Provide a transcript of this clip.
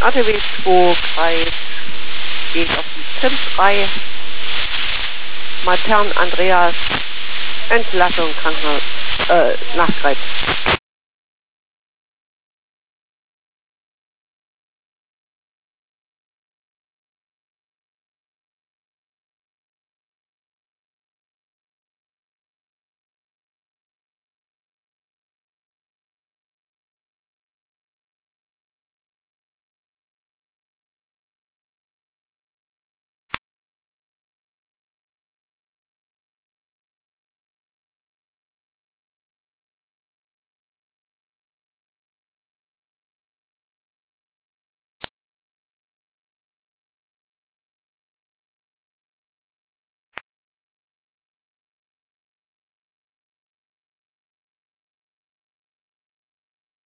ATW 2 Kreis geht auf die ZIM 3. Matern Andreas, Entlassung Krankenhaus, Nachtkreis.